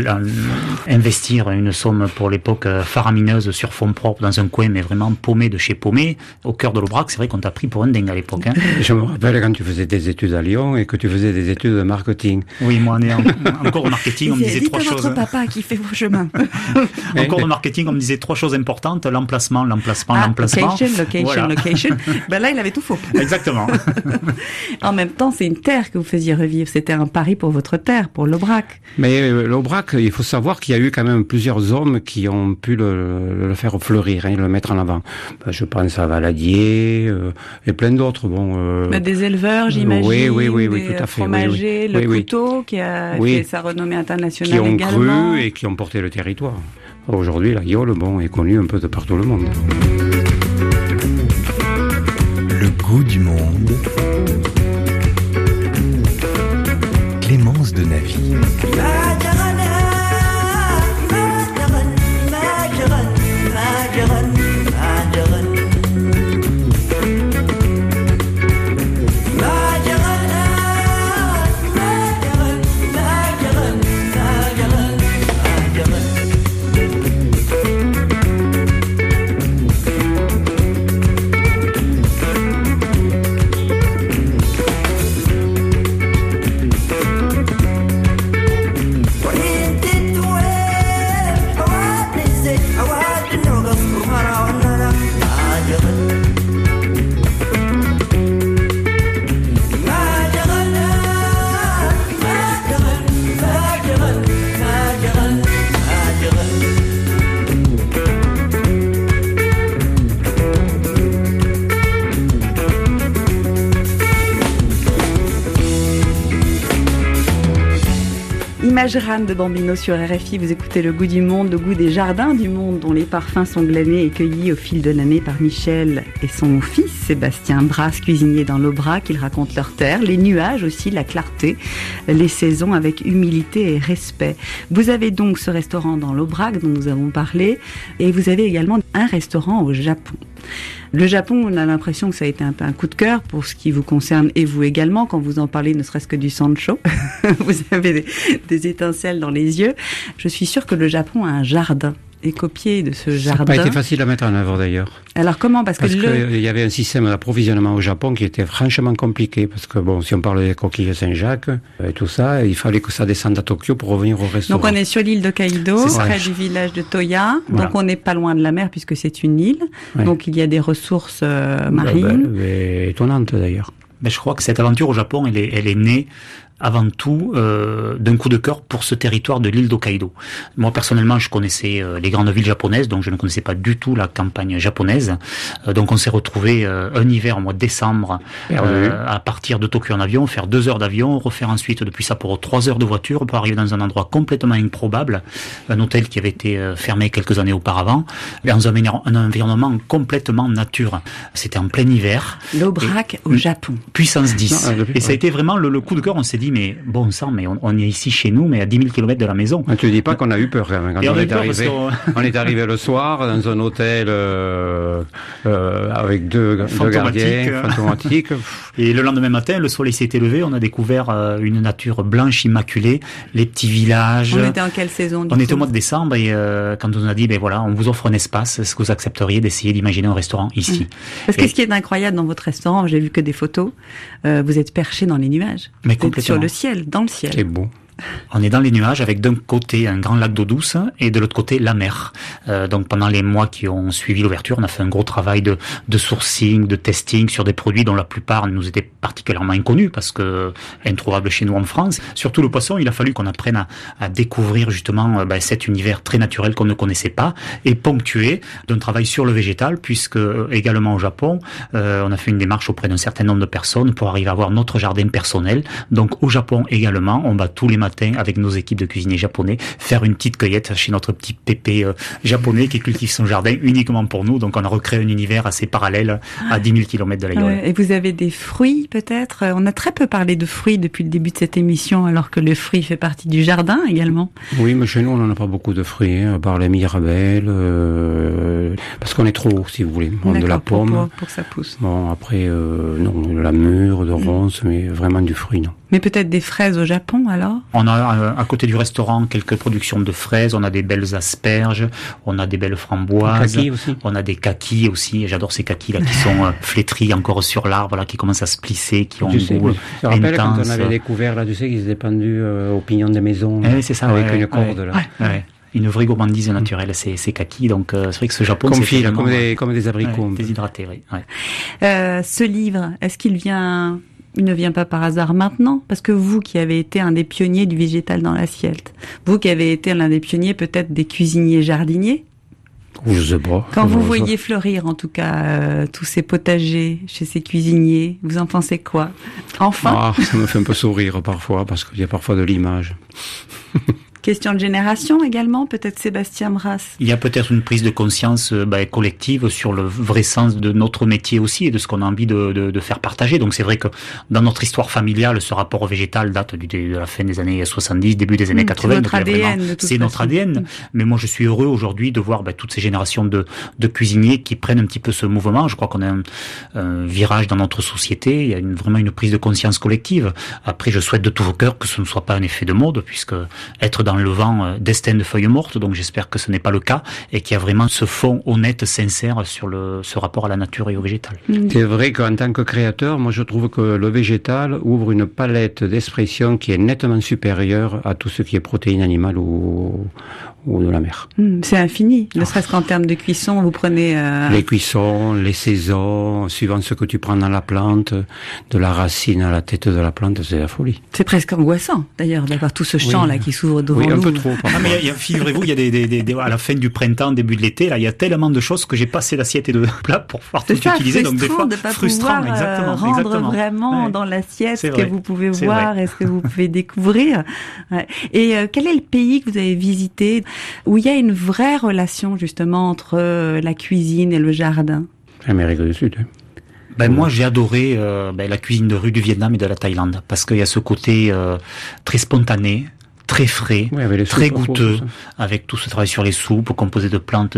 investir une somme pour l'époque faramineuse sur fonds propres dans un coin, mais vraiment paumé de chez paumé, au cœur de l'Aubrac. C'est vrai qu'on t'a pris pour un dingue à l'époque. Je me rappelle quand tu faisais des études à Lyon et que tu faisais des études de marketing. Oui, moi on est encore au marketing, on me disait 3 choses. Dites à votre papa qui fait vos chemins. Encore au marketing, on me disait 3 choses importantes, l'emplacement. Location. Voilà. Là, il avait tout faux. Exactement. En même temps, c'est une terre que vous faisiez revivre. C'était un pari pour votre terre, pour l'Aubrac. Mais l'Aubrac, il faut savoir qu'il y a eu quand même plusieurs hommes qui ont pu le faire fleurir, le mettre en avant. Je pense à Valadier et plein d'autres. Des éleveurs, j'imagine. Oui, tout à fait. Fromagers, le couteau qui a fait sa renommée internationale également. Qui ont cru et qui ont porté le territoire. Aujourd'hui, la guiole, est connue un peu de partout le monde. Le goût du monde. Clémence de Navy. Majran de Bambino sur RFI, vous écoutez Le Goût du Monde, le goût des jardins du monde dont les parfums sont glanés et cueillis au fil de l'année par Michel et son fils Sébastien Brasse, cuisinier dans l'Aubrac. Ils racontent leur terre, les nuages aussi, la clarté, les saisons avec humilité et respect. Vous avez donc ce restaurant dans l'Aubrac dont nous avons parlé et vous avez également un restaurant au Japon. Le Japon, on a l'impression que ça a été un peu un coup de cœur pour ce qui vous concerne et vous également, quand vous en parlez, ne serait-ce que du sancho. Vous avez des étincelles dans les yeux. Je suis sûre que le Japon a un jardin et copié de ce jardin. Ça n'a pas été facile à mettre en œuvre d'ailleurs. Alors comment? Parce qu'il y avait un système d'approvisionnement au Japon qui était franchement compliqué. Parce que si on parle des coquilles Saint-Jacques et tout ça, il fallait que ça descende à Tokyo pour revenir au restaurant. Donc on est sur l'île de Kaido, près du village de Toya. Voilà. Donc on n'est pas loin de la mer puisque c'est une île. Ouais. Donc il y a des ressources marines. Étonnantes d'ailleurs. Mais je crois que cette aventure au Japon, elle est née avant tout d'un coup de cœur pour ce territoire de l'île d'Hokkaido. Moi personnellement, je connaissais les grandes villes japonaises, donc je ne connaissais pas du tout la campagne japonaise. Donc on s'est retrouvé un hiver au mois de décembre à partir de Tokyo en avion, faire 2 heures d'avion, refaire ensuite depuis Sapporo 3 heures de voiture pour arriver dans un endroit complètement improbable, un hôtel qui avait été fermé quelques années auparavant, dans un environnement complètement nature. C'était en plein hiver. L'Aubrac au Japon. Puissance 10. Non, et ça a été vraiment le coup de cœur. On s'est dit, mais bon sang, mais on est ici chez nous, mais à 10 000 km de la maison. Ne te dis pas qu'on a eu peur quand même. Quand on est arrivé, on est arrivé le soir dans un hôtel avec deux gardiens fantomatiques. Et le lendemain matin, le soleil s'était levé. On a découvert une nature blanche immaculée, les petits villages. On était en quelle saison? On était au mois de décembre et quand on nous a dit, ben voilà, on vous offre un espace, est-ce que vous accepteriez d'essayer d'imaginer un restaurant ici? Parce que ce qui est incroyable dans votre restaurant, j'ai vu que des photos, vous êtes perché dans les nuages. Mais vous êtes sur le ciel, dans le ciel. C'est beau. On est dans les nuages avec d'un côté un grand lac d'eau douce et de l'autre côté la mer. Donc pendant les mois qui ont suivi l'ouverture, on a fait un gros travail de sourcing, de testing sur des produits dont la plupart nous étaient particulièrement inconnus parce que introuvables chez nous en France. Surtout le poisson, il a fallu qu'on apprenne à découvrir justement cet univers très naturel qu'on ne connaissait pas et ponctué d'un travail sur le végétal puisque également au Japon, on a fait une démarche auprès d'un certain nombre de personnes pour arriver à avoir notre jardin personnel. Donc au Japon également, on va tous les matins avec nos équipes de cuisiniers japonais faire une petite cueillette chez notre petit pépé japonais qui cultive son jardin uniquement pour nous. Donc on a recréé un univers assez parallèle à 10 000 km de l'aïeul. Et vous avez des fruits peut-être? On a très peu parlé de fruits depuis le début de cette émission alors que le fruit fait partie du jardin également. Oui, mais chez nous on n'en a pas beaucoup de fruits, à part les mirabelles, parce qu'on est trop haut si vous voulez. De la pomme. Pour que ça pousse. Bon après, non, de la mûre, de ronce, mais vraiment du fruit non. Mais peut-être des fraises au Japon alors? On a à côté du restaurant quelques productions de fraises, on a des belles asperges, on a des belles framboises, aussi. On a des kakis aussi, et j'adore ces kakis là qui sont flétris encore sur l'arbre, là qui commencent à se plisser, qui ont un goût intense. Je me rappelle quand on avait découvert là, tu sais, qu'ils étaient pendus aux pignons des maisons, c'est ça, avec une corde là. Ouais. Une vraie gourmandise naturelle, ces kakis. Donc c'est vrai que ce Japon, c'est comme des abricots, déshydratés. Ouais. Ce livre, est-ce qu'il vient? Il ne vient pas par hasard maintenant, parce que vous qui avez été un des pionniers du végétal dans l'assiette, vous qui avez été l'un des pionniers peut-être des cuisiniers jardiniers, je sais pas. Quand vous voyez fleurir en tout cas tous ces potagers chez ces cuisiniers, vous en pensez quoi? Enfin, ça me fait un peu sourire parfois, parce qu'il y a parfois de l'image. Question de génération également, peut-être Sébastien Bras. Il y a peut-être une prise de conscience collective sur le vrai sens de notre métier aussi et de ce qu'on a envie de faire partager. Donc c'est vrai que dans notre histoire familiale, ce rapport au végétal date de la fin des années 70, début des années 80. C'est notre ADN. Mais moi je suis heureux aujourd'hui de voir toutes ces générations de cuisiniers qui prennent un petit peu ce mouvement. Je crois qu'on a un virage dans notre société. Il y a vraiment une prise de conscience collective. Après, je souhaite de tout cœur que ce ne soit pas un effet de mode, puisque être dans le vent destin de feuilles mortes, donc j'espère que ce n'est pas le cas et qu'il y a vraiment ce fond honnête, sincère sur ce rapport à la nature et au végétal. C'est vrai qu'en tant que créateur, moi je trouve que le végétal ouvre une palette d'expression qui est nettement supérieure à tout ce qui est protéines animales ou de la mer. C'est infini, ne serait-ce qu'en termes de cuisson, vous prenez... Les cuissons, les saisons, suivant ce que tu prends dans la plante, de la racine à la tête de la plante, c'est la folie. C'est presque angoissant d'ailleurs d'avoir tout ce champ là qui s'ouvre devant nous. Oui, un peu trop. Mais figurez-vous, il y a à la fin du printemps, début de l'été, là, il y a tellement de choses que j'ai passé l'assiette et de plats pour pouvoir tout utiliser. Donc des fois, de pas frustrant, rendre vraiment dans l'assiette ce que vous pouvez voir et ce que vous pouvez découvrir. Ouais. Et quel est le pays que vous avez visité où il y a une vraie relation justement entre la cuisine et le jardin? L'Amérique du Sud. Moi, j'ai adoré la cuisine de rue du Vietnam et de la Thaïlande parce qu'il y a ce côté très spontané, très frais, très goûteux, avec tout ce travail sur les soupes composées de plantes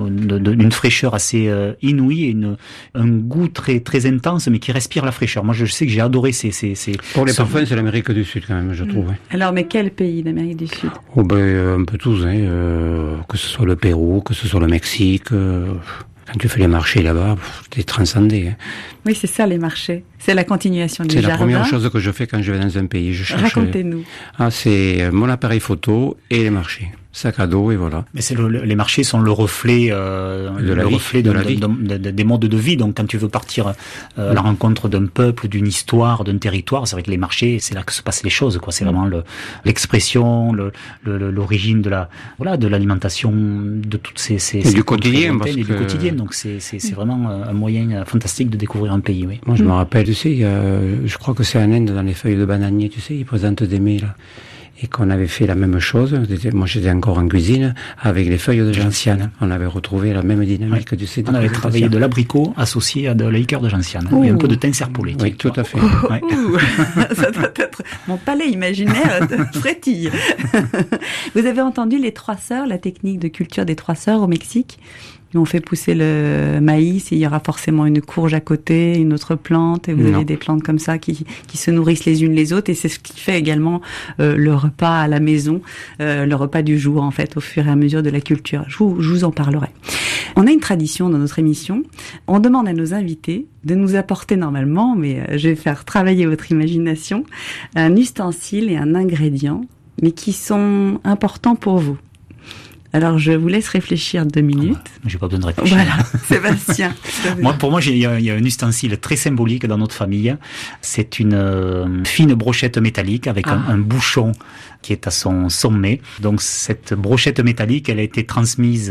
d'une fraîcheur assez inouïe et un goût très très intense, mais qui respire la fraîcheur. Moi, je sais que j'ai adoré ces Pour les parfums, c'est l'Amérique du Sud quand même, je trouve. Alors, mais quel pays d'Amérique du Sud? Un peu tous, que ce soit le Pérou, que ce soit le Mexique. Quand tu fais les marchés là-bas, t'es transcendé. Oui, c'est ça les marchés. C'est la continuation du jardin. C'est la première chose que je fais quand je vais dans un pays. Racontez-nous. C'est mon appareil photo et les marchés. sac à dos et voilà. Mais les marchés sont le reflet, des modes de vie. Donc quand tu veux partir à la rencontre d'un peuple, d'une histoire, d'un territoire, c'est vrai que les marchés, c'est là que se passent les choses, quoi. C'est vraiment l'expression, l'origine de l'alimentation, de toutes ces du quotidien, du quotidien. Donc c'est vraiment un moyen fantastique de découvrir un pays. Oui. Moi je me rappelle, tu sais, je crois que c'est en Inde, dans les feuilles de bananier, tu sais, ils présentent des mets là. Et qu'on avait fait la même chose, moi j'étais encore en cuisine, avec les feuilles de gentiane. On avait retrouvé la même dynamique du CD. On avait travaillé de l'abricot associé à de la liqueur de gentiane. Et un peu de thym serpollet. Oui, tout à fait. Ça doit être... Mon palais imaginaire frétille. Vous avez entendu les 3 sœurs, la technique de culture des 3 sœurs au Mexique? On fait pousser le maïs et il y aura forcément une courge à côté, une autre plante, et vous avez des plantes comme ça qui se nourrissent les unes les autres, et c'est ce qui fait également le repas à la maison, le repas du jour en fait, au fur et à mesure de la culture. Je vous en parlerai. On a une tradition dans notre émission, on demande à nos invités de nous apporter normalement, mais je vais faire travailler votre imagination, un ustensile et un ingrédient, mais qui sont importants pour vous. Alors, je vous laisse réfléchir 2 minutes. J'ai pas besoin de réfléchir. Voilà, Sébastien. Pour moi, il y a un ustensile très symbolique dans notre famille. C'est une fine brochette métallique avec un bouchon qui est à son sommet. Donc, cette brochette métallique, elle a été transmise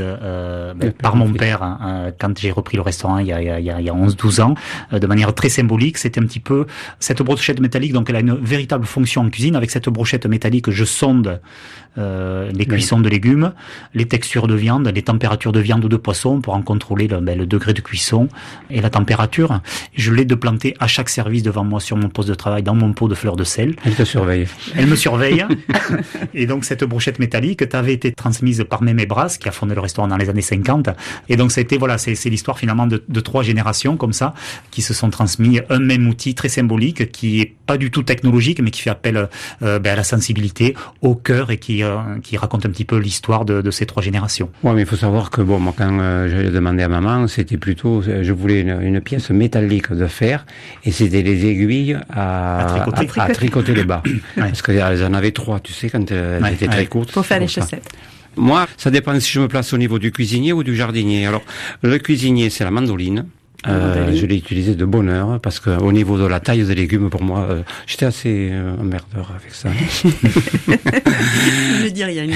par mon père quand j'ai repris le restaurant il y a 11-12 ans, de manière très symbolique. C'était un petit peu cette brochette métallique. Donc, elle a une véritable fonction en cuisine. Avec cette brochette métallique, je sonde les cuissons de légumes, les textures de viande, les températures de viande ou de poisson pour en contrôler le degré de cuisson et la température. Je l'ai de planter à chaque service devant moi sur mon poste de travail dans mon pot de fleurs de sel. Elle te surveille. Elle me surveille. Et donc cette brochette métallique avait été transmise par Mémé Brasse qui a fondé le restaurant dans les années 50. Et donc ça a été, c'est l'histoire finalement de 3 générations comme ça qui se sont transmis un même outil très symbolique qui est pas du tout technologique mais qui fait appel à la sensibilité, au cœur et qui raconte un petit peu l'histoire de ces 3 générations. Ouais, mais il faut savoir que moi quand j'allais demander à maman, c'était plutôt, je voulais une pièce métallique de fer et c'était les aiguilles à tricoter les bas. Parce qu'elles en avaient 3, tu sais, quand elles étaient très courtes. Pour faire les chaussettes. Moi, ça dépend si je me place au niveau du cuisinier ou du jardinier. Alors, le cuisinier, c'est la mandoline. Je l'ai utilisé de bonne heure parce que au niveau de la taille des légumes, pour moi, j'étais assez emmerdeur avec ça. Il ne dit rien.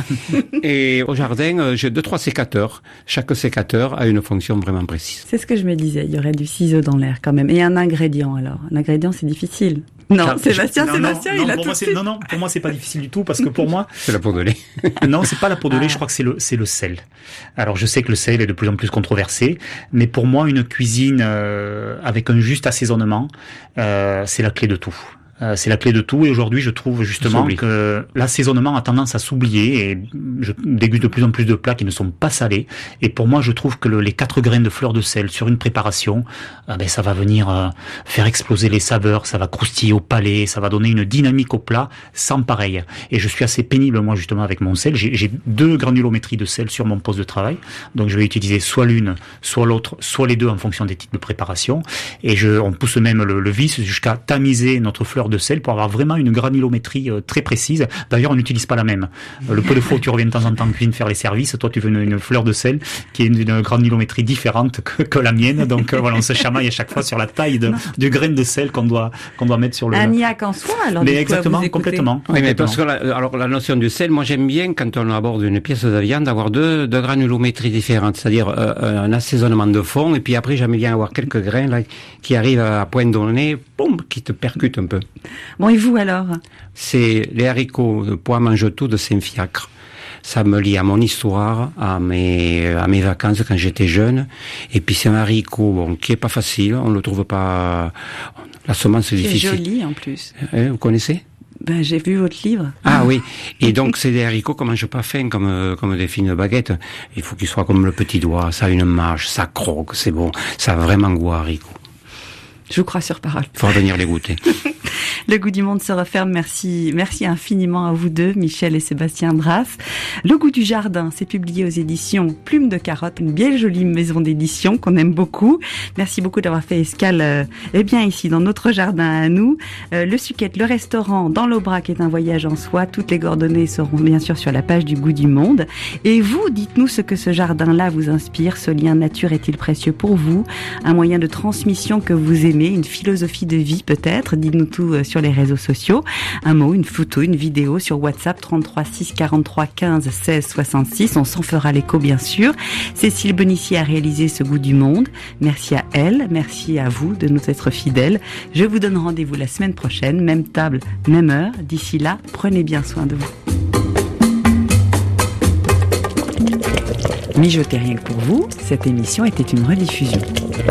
Et au jardin, j'ai 2-3 sécateurs. Chaque sécateur a une fonction vraiment précise. C'est ce que je me disais. Il y aurait du ciseau dans l'air quand même. Et un ingrédient alors. L'ingrédient, c'est difficile. Non, Sébastien, il a tout de suite. Non, pour moi, c'est pas difficile du tout parce que pour moi... C'est la poudre de lait. Non, c'est pas la poudre de lait, je crois que c'est le sel. Alors, je sais que le sel est de plus en plus controversé, mais pour moi, une cuisine avec un juste assaisonnement, c'est la clé de tout. C'est la clé de tout et aujourd'hui je trouve justement que l'assaisonnement a tendance à s'oublier et je déguste de plus en plus de plats qui ne sont pas salés et pour moi je trouve que les 4 graines de fleur de sel sur une préparation ça va venir faire exploser les saveurs, ça va croustiller au palais, ça va donner une dynamique au plat sans pareil et je suis assez pénible moi justement avec mon sel, j'ai 2 granulométries de sel sur mon poste de travail donc je vais utiliser soit l'une, soit l'autre, soit les deux en fonction des types de préparation et on pousse même le vice jusqu'à tamiser notre fleur de sel pour avoir vraiment une granulométrie très précise. D'ailleurs, on n'utilise pas la même. Le peu de fois où tu reviens de temps en temps en cuisine faire les services, toi tu veux une fleur de sel qui est d'une granulométrie différente que la mienne. Donc voilà, on se chamaille à chaque fois sur la taille du grain de sel qu'on doit mettre sur le... Un niaque en soi, alors. Mais exactement, complètement. Oui, mais parce que la notion du sel, moi j'aime bien quand on aborde une pièce de viande avoir deux granulométries différentes, c'est-à-dire un assaisonnement de fond et puis après j'aime bien avoir quelques grains là qui arrivent à point donné, boum, qui te percutent un peu. Bon, et vous alors? C'est les haricots de pois mange-tout de Saint-Fiacre. Ça me lie à mon histoire, à mes vacances quand j'étais jeune. Et puis c'est un haricot qui est pas facile, on le trouve pas. La semence est difficile. C'est joli en plus. Vous connaissez? Ben, j'ai vu votre livre. Ah oui. Et donc, c'est des haricots qu'on mange pas fins, comme des fines baguettes. Il faut qu'ils soient comme le petit doigt. Ça a une mâche, ça croque, c'est bon. Ça a vraiment goût à haricot. Je vous crois sur parole. Il faut venir les goûter. Le goût du monde se referme. Merci infiniment à vous deux, Michel et Sébastien Drass. Le goût du jardin, c'est publié aux éditions Plume de Carotte, une bien jolie maison d'édition qu'on aime beaucoup. Merci beaucoup d'avoir fait escale, ici, dans notre jardin à nous. Le Suquette, le restaurant dans l'Aubrac est un voyage en soi. Toutes les coordonnées seront bien sûr sur la page du Goût du monde. Et vous, dites-nous ce que ce jardin-là vous inspire. Ce lien nature est-il précieux pour vous? Un moyen de transmission que vous aimez, une philosophie de vie peut-être? Dites-nous tout sur les réseaux sociaux. Un mot, une photo, une vidéo sur WhatsApp 33 6 43 15 16 66. On s'en fera l'écho bien sûr. Cécile Bonici a réalisé ce Goût du monde. Merci à elle, merci à vous de nous être fidèles. Je vous donne rendez-vous la semaine prochaine, même table, même heure. D'ici là, prenez bien soin de vous. Mijotez rien que pour vous, cette émission était une rediffusion.